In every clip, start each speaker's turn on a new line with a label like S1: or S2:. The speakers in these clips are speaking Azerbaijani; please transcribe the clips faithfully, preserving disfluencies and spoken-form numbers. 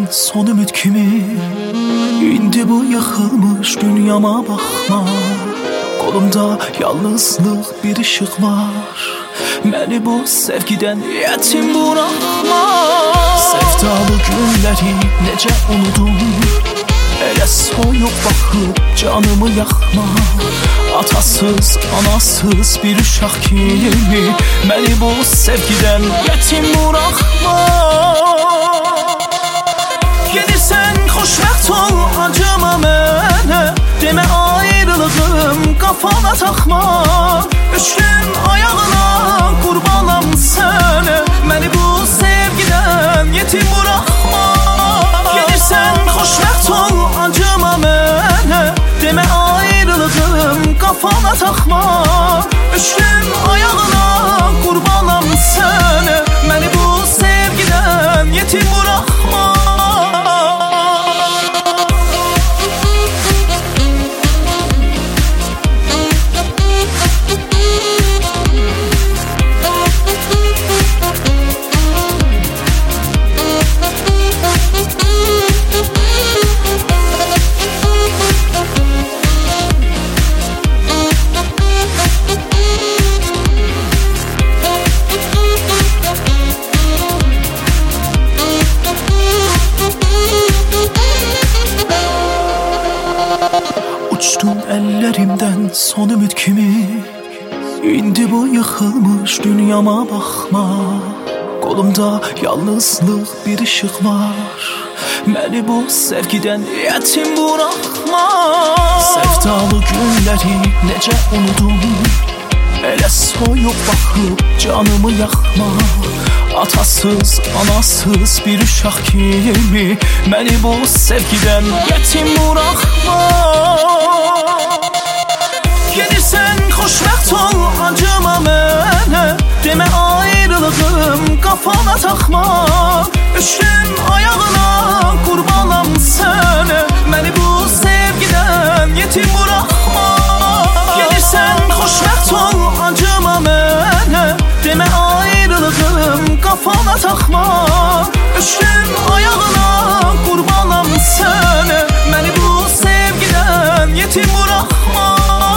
S1: son ümid kimi. İndi bu yıkılmış dünyama bakma. Kolumda yalnızlık bir ışık var. Məni bu sevgiden yetim bırakma. Sevdalı günleri necə unudum. Elə soyuq baxıb canımı yakma. Atasız, anasız bir uşaq kimi. Məni bu sevgiden yetim bırakma. Gedirsən xoşbəxt ol, acıma mənə. Demə ayrılığım qafana taxma. Üçgün ayağına qurbanam sənə. Məni bu sevgiden yetim bırakma. Gedirsən xoşbəxt ol, acıma mənə. Demə ayrılığım qafana taxma. Üçgün ayağına qurbanam sənə. Məni bu sevgiden yetim bırakma. Uçtum ellerimden son ümid kimi. İndi bu yıkılmış dünyama bakma. Kolumda yalnızlık bir ışık var. Məni bu sevgiden yetim bırakma. Sevdalı günleri necə unudum. Elə soyuq baxıb canımı yakma. Atasız, anasız bir uşaq kimi. Məni bu sevgiden yetim bırakma. Gedirsən xoşbəxt ol, acıma mənə. Demə ayrılığım qafana taxma. Üçgün ayağına qurbanam sənə. Məni bu sevgiden yetim bırakma. Gedirsən xoşbəxt ol, acıma mənə. Demə ayrılığım qafana taxma. Üçgün ayağına qurbanam sənə. Məni bu sevgiden yetim bırakma.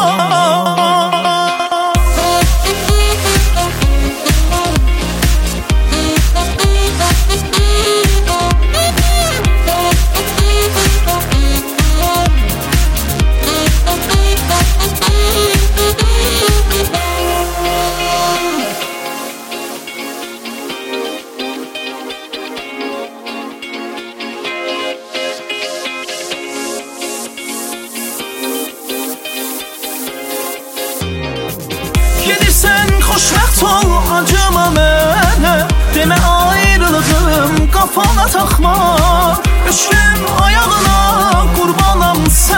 S1: Gedirsən xoşbəxt ol, acıma mənə. Demə ayrılığım qafana taxma. Üçgün ayağına qurbanam sənə.